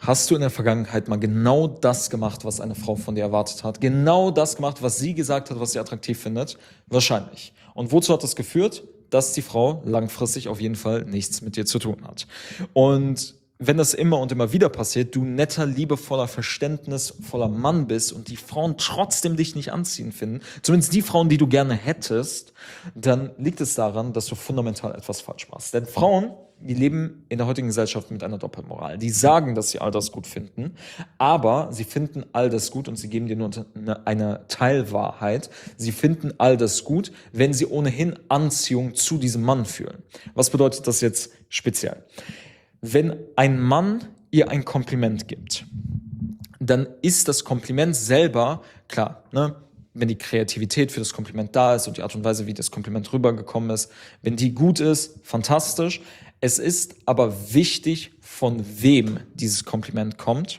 Hast du in der Vergangenheit mal genau das gemacht, was eine Frau von dir erwartet hat? Genau das gemacht, was sie gesagt hat, was sie attraktiv findet? Wahrscheinlich. Und wozu hat das geführt? Dass die Frau langfristig auf jeden Fall nichts mit dir zu tun hat. Und wenn das immer und immer wieder passiert, du netter, liebevoller, verständnisvoller Mann bist und die Frauen trotzdem dich nicht anziehen finden, zumindest die Frauen, die du gerne hättest, dann liegt es daran, dass du fundamental etwas falsch machst. Denn Frauen, die leben in der heutigen Gesellschaft mit einer Doppelmoral. Die sagen, dass sie all das gut finden, aber sie finden all das gut und sie geben dir nur eine Teilwahrheit. Sie finden all das gut, wenn sie ohnehin Anziehung zu diesem Mann fühlen. Was bedeutet das jetzt speziell? Wenn ein Mann ihr ein Kompliment gibt, dann ist das Kompliment selber, klar, ne, wenn die Kreativität für das Kompliment da ist und die Art und Weise, wie das Kompliment rübergekommen ist, wenn die gut ist, fantastisch. Es ist aber wichtig, von wem dieses Kompliment kommt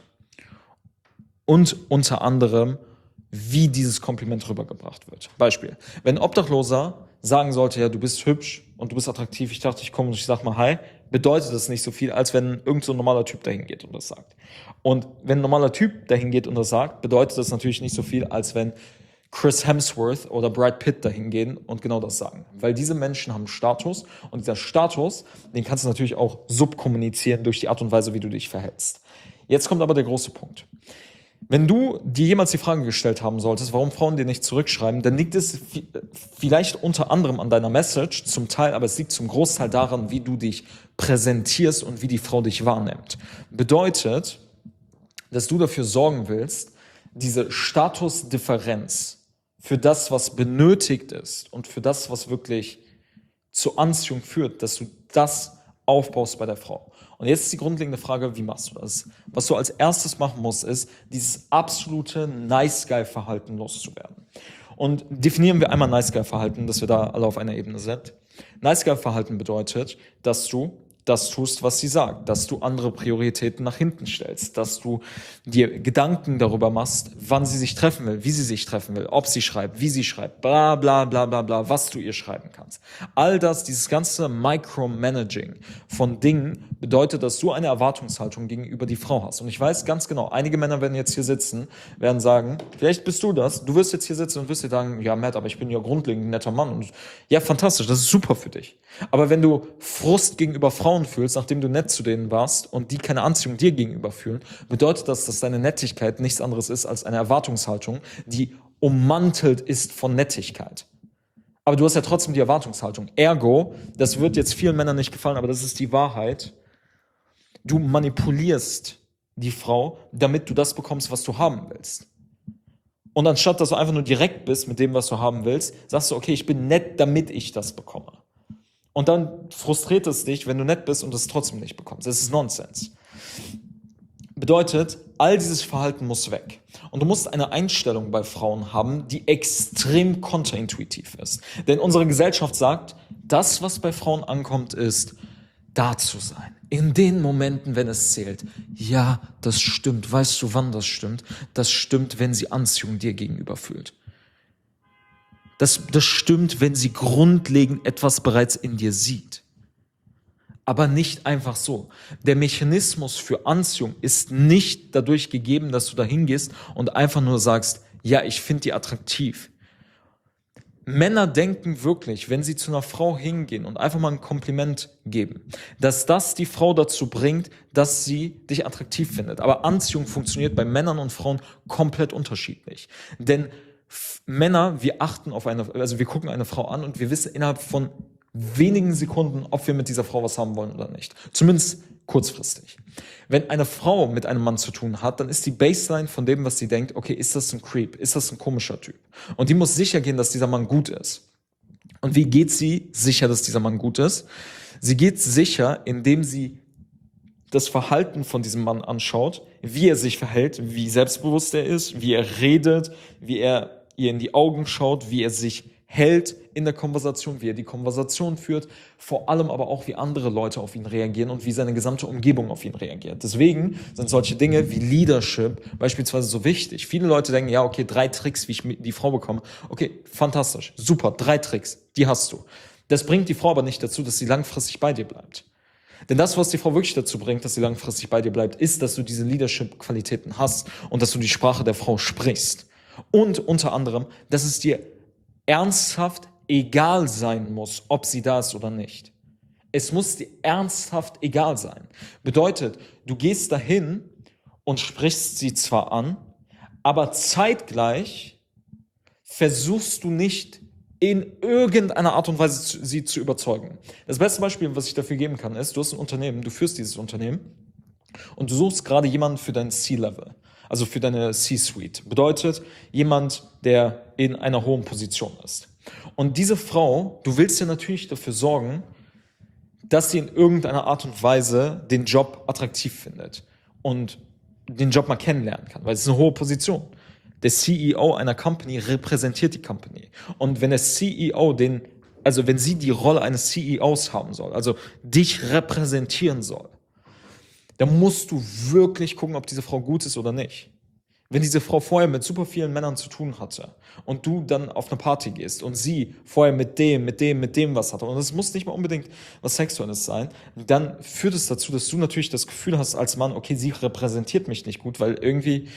und unter anderem, wie dieses Kompliment rübergebracht wird. Beispiel, wenn ein Obdachloser sagen sollte, ja, du bist hübsch und du bist attraktiv, ich dachte, ich komme und ich sag mal hi, bedeutet das nicht so viel, als wenn irgend so ein normaler Typ dahin geht und das sagt. Und wenn ein normaler Typ dahin geht und das sagt, bedeutet das natürlich nicht so viel, als wenn Chris Hemsworth oder Brad Pitt dahin gehen und genau das sagen. Weil diese Menschen haben Status und dieser Status, den kannst du natürlich auch subkommunizieren durch die Art und Weise, wie du dich verhältst. Jetzt kommt aber der große Punkt. Wenn du dir jemals die Frage gestellt haben solltest, warum Frauen dir nicht zurückschreiben, dann liegt es vielleicht unter anderem an deiner Message, zum Teil, aber es liegt zum Großteil daran, wie du dich präsentierst und wie die Frau dich wahrnimmt. Bedeutet, dass du dafür sorgen willst, diese Statusdifferenz für das, was benötigt ist und für das, was wirklich zur Anziehung führt, dass du das aufbaust bei der Frau. Und jetzt ist die grundlegende Frage, wie machst du das? Was du als erstes machen musst, ist, dieses absolute Nice-Guy-Verhalten loszuwerden. Und definieren wir einmal Nice-Guy-Verhalten, dass wir da alle auf einer Ebene sind. Nice-Guy-Verhalten bedeutet, dass du das tust, was sie sagt, dass du andere Prioritäten nach hinten stellst, dass du dir Gedanken darüber machst, wann sie sich treffen will, wie sie sich treffen will, ob sie schreibt, wie sie schreibt, bla bla bla bla bla, was du ihr schreiben kannst. All das, dieses ganze Micromanaging von Dingen bedeutet, dass du eine Erwartungshaltung gegenüber die Frau hast. Und ich weiß ganz genau, einige Männer werden jetzt hier sitzen, werden sagen, vielleicht bist du das, du wirst jetzt hier sitzen und wirst dir sagen, ja Matt, aber ich bin ja grundlegend ein netter Mann. Und ja, fantastisch, das ist super für dich. Aber wenn du Frust gegenüber Frauen fühlst, nachdem du nett zu denen warst und die keine Anziehung dir gegenüber fühlen, bedeutet das, dass deine Nettigkeit nichts anderes ist als eine Erwartungshaltung, die ummantelt ist von Nettigkeit. Aber du hast ja trotzdem die Erwartungshaltung. Ergo, das wird jetzt vielen Männern nicht gefallen, aber das ist die Wahrheit. Du manipulierst die Frau, damit du das bekommst, was du haben willst. Und anstatt, dass du einfach nur direkt bist mit dem, was du haben willst, sagst du, okay, ich bin nett, damit ich das bekomme. Und dann frustriert es dich, wenn du nett bist und es trotzdem nicht bekommst. Das ist Nonsens. Bedeutet, all dieses Verhalten muss weg. Und du musst eine Einstellung bei Frauen haben, die extrem kontraintuitiv ist. Denn unsere Gesellschaft sagt, das, was bei Frauen ankommt, ist, da zu sein. In den Momenten, wenn es zählt. Ja, das stimmt. Weißt du, wann das stimmt? Das stimmt, wenn sie Anziehung dir gegenüber fühlt. Das stimmt, wenn sie grundlegend etwas bereits in dir sieht. Aber nicht einfach so. Der Mechanismus für Anziehung ist nicht dadurch gegeben, dass du da hingehst und einfach nur sagst, ja, ich finde die attraktiv. Männer denken wirklich, wenn sie zu einer Frau hingehen und einfach mal ein Kompliment geben, dass das die Frau dazu bringt, dass sie dich attraktiv findet. Aber Anziehung funktioniert bei Männern und Frauen komplett unterschiedlich. Denn Männer, wir gucken eine Frau an und wir wissen innerhalb von wenigen Sekunden, ob wir mit dieser Frau was haben wollen oder nicht. Zumindest kurzfristig. Wenn eine Frau mit einem Mann zu tun hat, dann ist die Baseline von dem, was sie denkt, okay, ist das ein Creep? Ist das ein komischer Typ? Und die muss sicher gehen, dass dieser Mann gut ist. Und wie geht sie sicher, dass dieser Mann gut ist? Sie geht sicher, indem sie das Verhalten von diesem Mann anschaut, wie er sich verhält, wie selbstbewusst er ist, wie er redet, wie er ihr in die Augen schaut, wie er sich hält in der Konversation, wie er die Konversation führt, vor allem aber auch, wie andere Leute auf ihn reagieren und wie seine gesamte Umgebung auf ihn reagiert. Deswegen sind solche Dinge wie Leadership beispielsweise so wichtig. Viele Leute denken, ja, okay, 3 Tricks, wie ich die Frau bekomme. Okay, fantastisch, super, 3 Tricks, die hast du. Das bringt die Frau aber nicht dazu, dass sie langfristig bei dir bleibt. Denn das, was die Frau wirklich dazu bringt, dass sie langfristig bei dir bleibt, ist, dass du diese Leadership-Qualitäten hast und dass du die Sprache der Frau sprichst. Und unter anderem, dass es dir ernsthaft egal sein muss, ob sie da ist oder nicht. Es muss dir ernsthaft egal sein. Bedeutet, du gehst dahin und sprichst sie zwar an, aber zeitgleich versuchst du nicht in irgendeiner Art und Weise sie zu überzeugen. Das beste Beispiel, was ich dafür geben kann, ist, du hast ein Unternehmen, du führst dieses Unternehmen und du suchst gerade jemanden für dein C-Level, also für deine C-Suite. Bedeutet, jemand, der in einer hohen Position ist. Und diese Frau, du willst ja natürlich dafür sorgen, dass sie in irgendeiner Art und Weise den Job attraktiv findet und den Job mal kennenlernen kann, weil es ist eine hohe Position. Der CEO einer Company repräsentiert die Company. Und wenn der CEO wenn sie die Rolle eines CEOs haben soll, also dich repräsentieren soll, dann musst du wirklich gucken, ob diese Frau gut ist oder nicht. Wenn diese Frau vorher mit super vielen Männern zu tun hatte und du dann auf eine Party gehst und sie vorher mit dem was hatte, und es muss nicht mal unbedingt was Sexuelles sein, dann führt es dazu, dass du natürlich das Gefühl hast als Mann, okay, sie repräsentiert mich nicht gut, weil irgendwie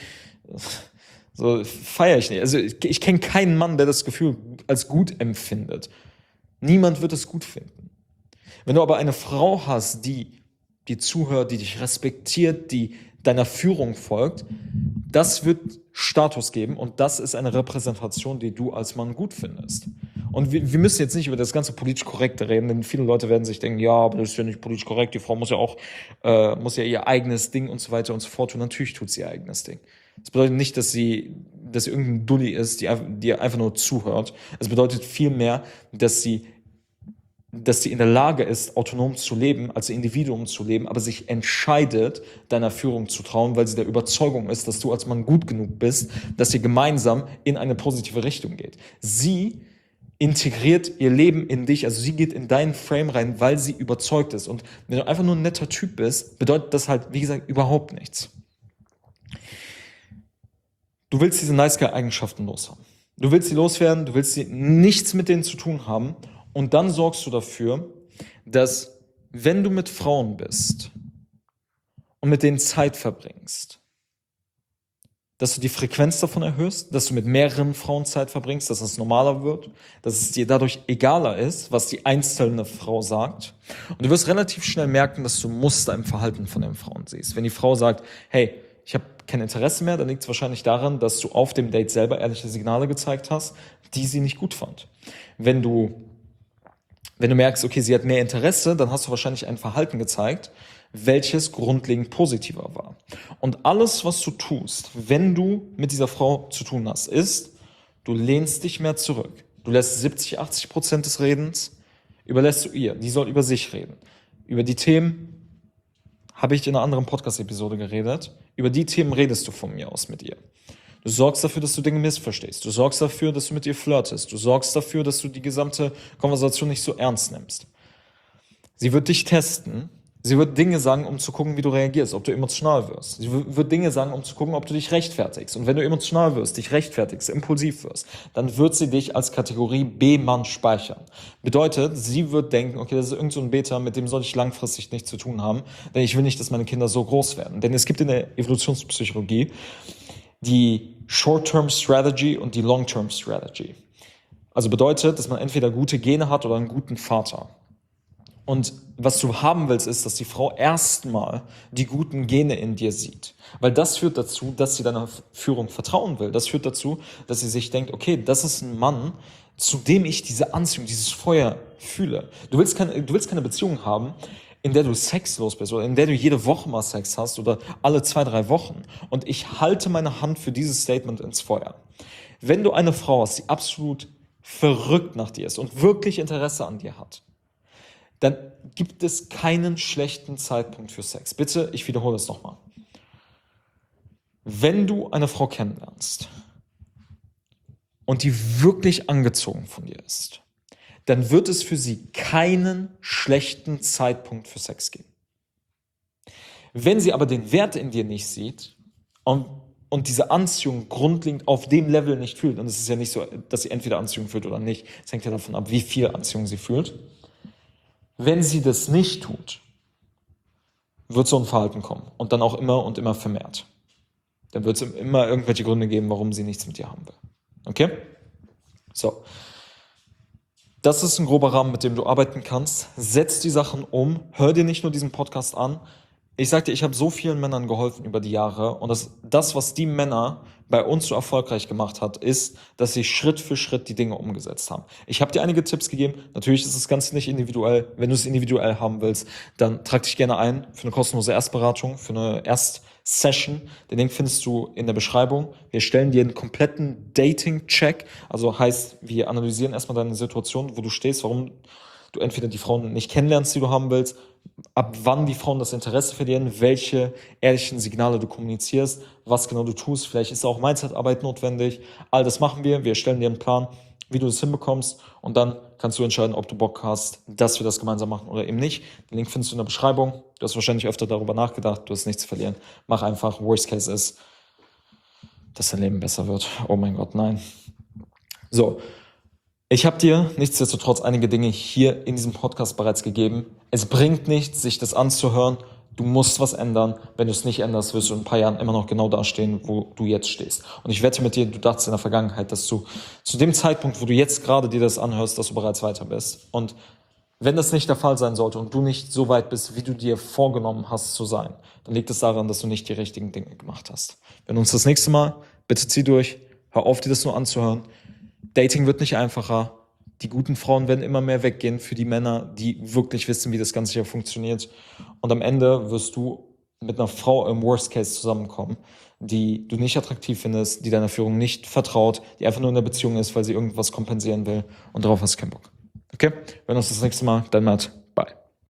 so feiere ich nicht. Also ich kenne keinen Mann, der das Gefühl als gut empfindet. Niemand wird es gut finden. Wenn du aber eine Frau hast, die zuhört, die dich respektiert, die deiner Führung folgt, das wird Status geben und das ist eine Repräsentation, die du als Mann gut findest. Und wir müssen jetzt nicht über das ganze politisch Korrekte reden, denn viele Leute werden sich denken, ja, aber das ist ja nicht politisch korrekt, die Frau muss ja ihr eigenes Ding und so weiter und so fort tun. Natürlich tut sie ihr eigenes Ding. Das bedeutet nicht, dass sie irgendein Dulli ist, die einfach nur zuhört. Es bedeutet vielmehr, dass sie in der Lage ist, autonom zu leben, als Individuum zu leben, aber sich entscheidet, deiner Führung zu trauen, weil sie der Überzeugung ist, dass du als Mann gut genug bist, dass ihr gemeinsam in eine positive Richtung geht. Sie integriert ihr Leben in dich, also sie geht in deinen Frame rein, weil sie überzeugt ist. Und wenn du einfach nur ein netter Typ bist, bedeutet das halt, wie gesagt, überhaupt nichts. Du willst diese Nice-Guy-Eigenschaften loshaben. Du willst sie loswerden, du willst nichts mit denen zu tun haben. Und dann sorgst du dafür, dass wenn du mit Frauen bist und mit denen Zeit verbringst, dass du die Frequenz davon erhöhst, dass du mit mehreren Frauen Zeit verbringst, dass es normaler wird, dass es dir dadurch egaler ist, was die einzelne Frau sagt. Und du wirst relativ schnell merken, dass du Muster im Verhalten von den Frauen siehst. Wenn die Frau sagt, hey, ich habe kein Interesse mehr, dann liegt es wahrscheinlich daran, dass du auf dem Date selber ehrliche Signale gezeigt hast, die sie nicht gut fand. Wenn du merkst, okay, sie hat mehr Interesse, dann hast du wahrscheinlich ein Verhalten gezeigt, welches grundlegend positiver war. Und alles, was du tust, wenn du mit dieser Frau zu tun hast, ist, du lehnst dich mehr zurück. Du lässt 70-80% des Redens, überlässt du ihr. Die soll über sich reden. Über die Themen habe ich in einer anderen Podcast-Episode geredet. Über die Themen redest du von mir aus mit ihr. Du sorgst dafür, dass du Dinge missverstehst. Du sorgst dafür, dass du mit ihr flirtest. Du sorgst dafür, dass du die gesamte Konversation nicht so ernst nimmst. Sie wird dich testen. Sie wird Dinge sagen, um zu gucken, wie du reagierst, ob du emotional wirst. Sie wird Dinge sagen, um zu gucken, ob du dich rechtfertigst. Und wenn du emotional wirst, dich rechtfertigst, impulsiv wirst, dann wird sie dich als Kategorie B-Mann speichern. Bedeutet, sie wird denken, okay, das ist irgend so ein Beta, mit dem soll ich langfristig nichts zu tun haben, denn ich will nicht, dass meine Kinder so groß werden. Denn es gibt in der Evolutionspsychologie die Short-Term Strategy und die Long-Term Strategy. Also bedeutet, dass man entweder gute Gene hat oder einen guten Vater. Und was du haben willst, ist, dass die Frau erstmal die guten Gene in dir sieht. Weil das führt dazu, dass sie deiner Führung vertrauen will. Das führt dazu, dass sie sich denkt, okay, das ist ein Mann, zu dem ich diese Anziehung, dieses Feuer fühle. Du willst keine Beziehung haben, in der du sexlos bist oder in der du jede Woche mal Sex hast oder alle 2-3 Wochen. Und ich halte meine Hand für dieses Statement ins Feuer. Wenn du eine Frau hast, die absolut verrückt nach dir ist und wirklich Interesse an dir hat, dann gibt es keinen schlechten Zeitpunkt für Sex. Bitte, ich wiederhole es nochmal. Wenn du eine Frau kennenlernst und die wirklich angezogen von dir ist, dann wird es für sie keinen schlechten Zeitpunkt für Sex geben. Wenn sie aber den Wert in dir nicht sieht und diese Anziehung grundlegend auf dem Level nicht fühlt, und es ist ja nicht so, dass sie entweder Anziehung fühlt oder nicht, es hängt ja davon ab, wie viel Anziehung sie fühlt. Wenn sie das nicht tut, wird so ein Verhalten kommen. Und dann auch immer und immer vermehrt. Dann wird es immer irgendwelche Gründe geben, warum sie nichts mit dir haben will. Okay? So. Das ist ein grober Rahmen, mit dem du arbeiten kannst. Setz die Sachen um. Hör dir nicht nur diesen Podcast an. Ich sag dir, ich habe so vielen Männern geholfen über die Jahre. Und das, was die Männer bei uns so erfolgreich gemacht hat, ist, dass sie Schritt für Schritt die Dinge umgesetzt haben. Ich habe dir einige Tipps gegeben. Natürlich ist das Ganze nicht individuell. Wenn du es individuell haben willst, dann trag dich gerne ein für eine kostenlose Erstberatung, für eine Erstsession. Den Link findest du in der Beschreibung. Wir stellen dir einen kompletten Dating-Check. Also heißt, wir analysieren erstmal deine Situation, wo du stehst, warum du entweder die Frauen nicht kennenlernst, die du haben willst, ab wann die Frauen das Interesse verlieren, welche ehrlichen Signale du kommunizierst, was genau du tust. Vielleicht ist auch Mindset-Arbeit notwendig. All das machen wir. Wir stellen dir einen Plan, wie du das hinbekommst. Und dann kannst du entscheiden, ob du Bock hast, dass wir das gemeinsam machen oder eben nicht. Den Link findest du in der Beschreibung. Du hast wahrscheinlich öfter darüber nachgedacht. Du hast nichts zu verlieren. Mach einfach. Worst Case ist, dass dein Leben besser wird. Oh mein Gott, nein. So. Ich habe dir nichtsdestotrotz einige Dinge hier in diesem Podcast bereits gegeben. Es bringt nichts, sich das anzuhören. Du musst was ändern. Wenn du es nicht änderst, wirst du in ein paar Jahren immer noch genau da stehen, wo du jetzt stehst. Und ich wette mit dir, du dachtest in der Vergangenheit, dass du zu dem Zeitpunkt, wo du jetzt gerade dir das anhörst, dass du bereits weiter bist. Und wenn das nicht der Fall sein sollte und du nicht so weit bist, wie du dir vorgenommen hast zu sein, dann liegt es daran, dass du nicht die richtigen Dinge gemacht hast. Wenn uns das nächste Mal, bitte zieh durch, hör auf, dir das nur anzuhören. Dating wird nicht einfacher. Die guten Frauen werden immer mehr weggehen für die Männer, die wirklich wissen, wie das Ganze hier funktioniert. Und am Ende wirst du mit einer Frau im Worst Case zusammenkommen, die du nicht attraktiv findest, die deiner Führung nicht vertraut, die einfach nur in der Beziehung ist, weil sie irgendwas kompensieren will. Und darauf hast du keinen Bock. Okay? Wir sehen uns das nächste Mal. Dein Matt.